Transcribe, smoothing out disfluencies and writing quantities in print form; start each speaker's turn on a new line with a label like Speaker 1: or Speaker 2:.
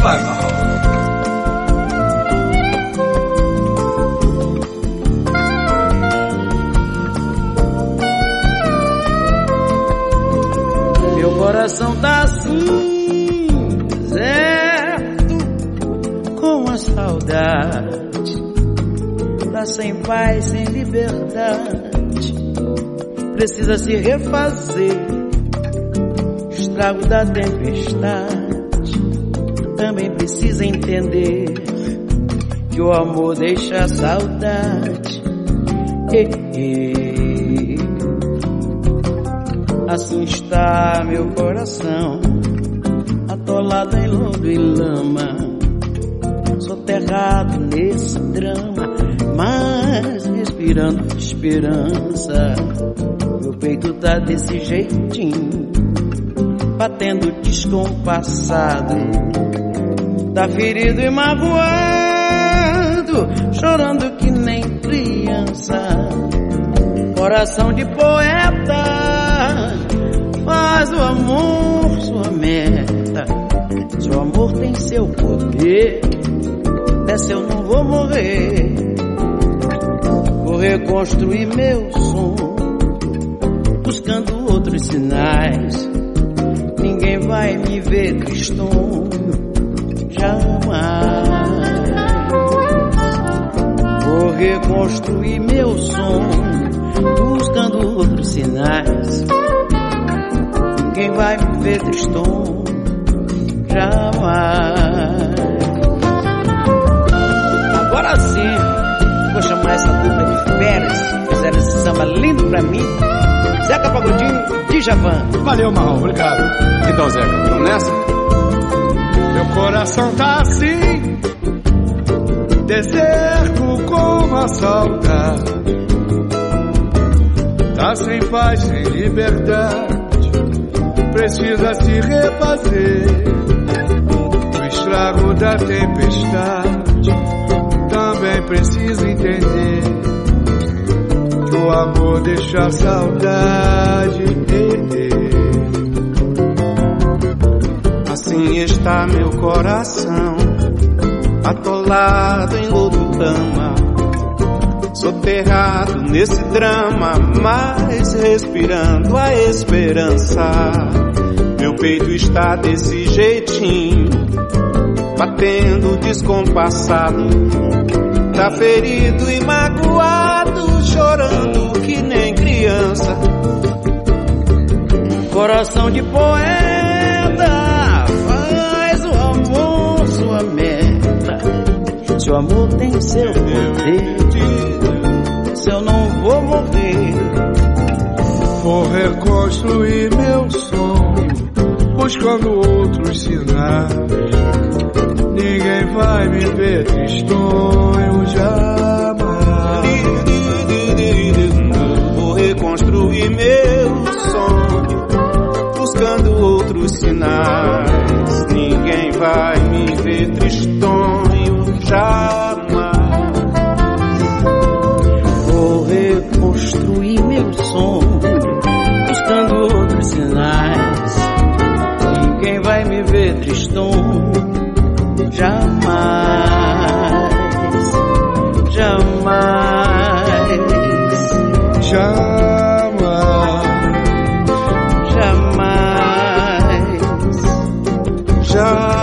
Speaker 1: Vai, Marrom.
Speaker 2: Meu coração tá assim, deserto, com a saudade, tá sem paz, sem liberdade, precisa se refazer, estrago da tempestade. Também precisa entender que o amor deixa a saudade. Assim está meu coração, atolado em lodo e lama, soterrado nesse drama, mas respirando esperança. Meu peito tá desse jeitinho, batendo descompassado, tá ferido e magoado, chorando que nem criança. Coração de poeta, faz o amor sua meta. Seu amor tem seu poder, dessa eu não vou morrer. Vou reconstruir meu som, buscando outros sinais. Ninguém vai me ver tristonho, jamais. Vou reconstruir meu som, buscando outros sinais. Ninguém vai me ver tristonho, jamais. Agora sim, vou chamar essa dupla de feras que fizeram esse samba lindo pra mim. Zeca Pagodinho, Djavan.
Speaker 1: Valeu, Marrom, obrigado. Então, Zeca, vamos nessa? Meu coração tá assim, deserto como a saudade, tá sem paz, sem liberdade, precisa se refazer. O estrago da tempestade também precisa entender que o amor deixa a saudade. Assim está meu coração, atolado em lodo e lama, soterrado nesse drama, mas respirando a esperança. Meu peito está desse jeitinho, batendo descompassado, tá ferido e magoado, chorando que nem criança.
Speaker 2: Coração de poeta, faz o amor sua meta. Seu amor tem seu poder, se eu não vou morrer.
Speaker 1: Vou reconstruir meu sonho, buscando outros sinais. Ninguém vai me ver tristonho, jamais.
Speaker 3: Vou reconstruir meu sonho, buscando outros sinais. Ninguém vai me ver tristonho, jamais.
Speaker 2: Vou reconstruir meu sonho, buscando outros sinais. Ninguém vai me ver tristonho, jamais, jamais,
Speaker 1: jamais,
Speaker 2: jamais, jamais.